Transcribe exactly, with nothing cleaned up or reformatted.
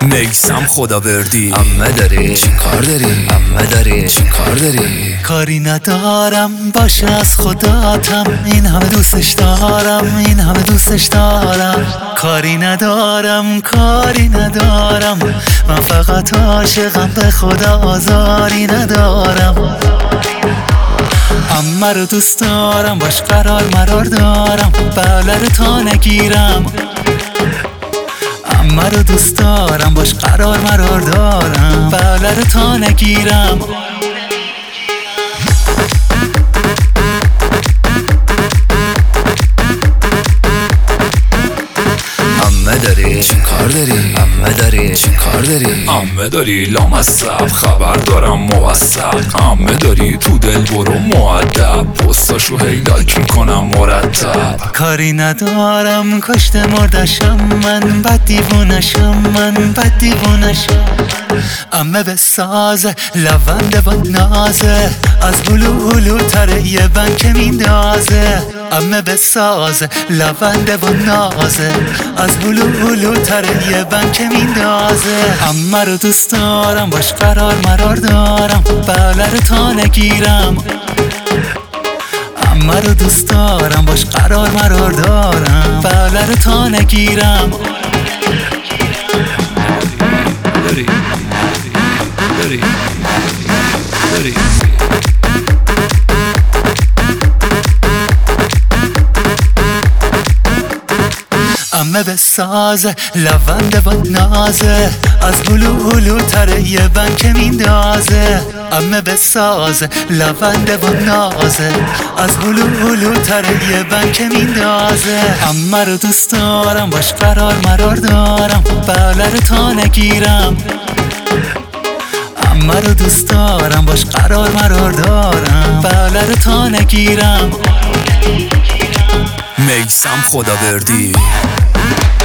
میسم خداوردی. عمه داری چی کار داری؟ عمه داری چی کار داری؟ کاری ندارم باشه از خداتم، این همه دوستش دارم، این همه دوستش دارم. کاری ندارم کاری ندارم، من فقط عاشقم، به خدا آزاری ندارم. عمه رو دوست دارم، باش قرار مرار دارم، بله رو تا نگیرم. عمه رو دوست دارم، باش قرار مرار دارم، بله رو تا نگیرم. عمه داری چی کار داری؟ عمه داری چی کار داری؟ عمه داری لامصب، خبر دارم موثق. عمه داری تو دل برو مؤدب، پستاشو هی لایک میکنم مرتب. کاری ندارم کشته مردشم من، بد دیوونشم من، بد دیوونشم. عمه بسازه لونده با نازه، از هلو هلو تره یه بند که میندازه. عمه بسازه لونده با نازه، از هلو هلو تره یه بند که میندازه. عمه رو دوست دارم، باش قرار مرار دارم، بله رو تا نگیرم. عمه رو دوست دارم، باش قرار مرار دارم، بله رو تا نگیرم. داری داری داری عمه بسازه لونده با نازه، از هلو هلو تره یه بند که میندازه. عمه بسازه لونده با نازه، از هلو هلو تره یه بند که میندازه. عمه رو دوست دارم، باش قرار مرار دارم، بله رو تا نگیرم. عمه رو دوست دارم، باش قرار مرار دارم، بله رو تا نگیرم. میسم خداوردی.